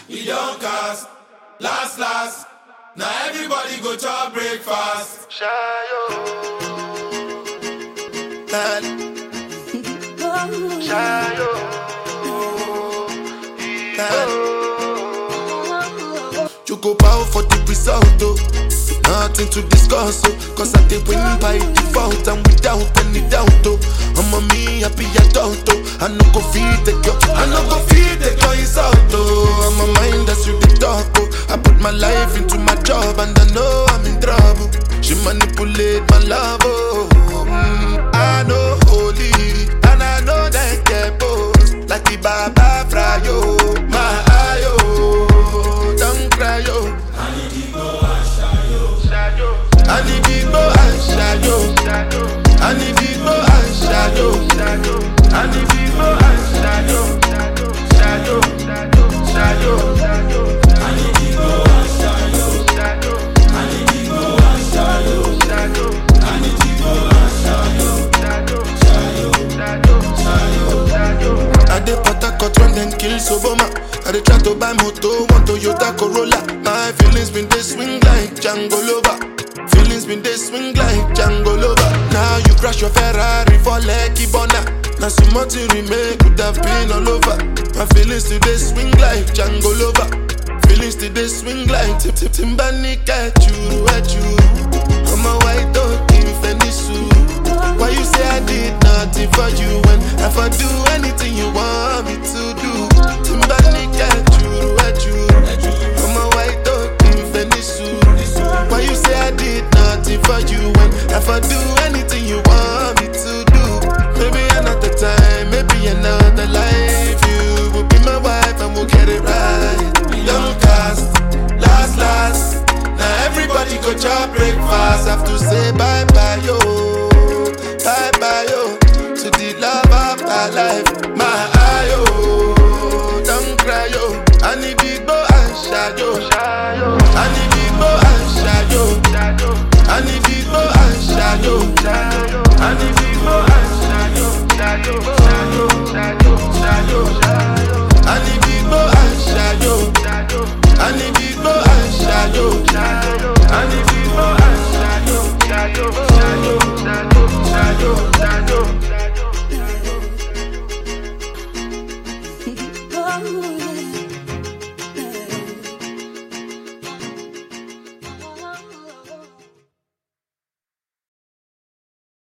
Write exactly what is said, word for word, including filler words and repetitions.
we don't cast. Last, last, now everybody go to breakfast. Shayo. Shayo. You go bow for the result, oh. Nothing to discuss, oh. Cause I did win by default and without any doubt, oh. I'm a me happy adult, oh. I no go feed the girl, I no go feed the girl insult, oh. I'm a mind that's you the talk, oh. I put my life into my job and I know I'm in trouble. She manipulate my love, oh. Mm, I know holy and I know that get both. Like the Baba Frayo, my ayo, don't cry, yo. I need to go and shayo. I need to go and shayo. I need to go and shayo. I need to go and shayo. Shayo, shayo. I need to go and shayo. I need to go and shayo. I need to go and shayo. Shayo, shayo. I dey Port Harcourt when them kill Soboma. I dey try to buy moto, one Toyota Corolla. My feelings been they swing like Django Lover. Feelings been they swing like Django Lover. Now you crash your Ferrari for Lucky Bona. Now some more to remake could have been all over. My feelings today swing like Django Lover. Feelings today swing like Tip Tip Timbani at you, at you. I'm a white dog in Fendi suit. Why you say I did nothing for you when if I do anything you want me to do? Timbani at you.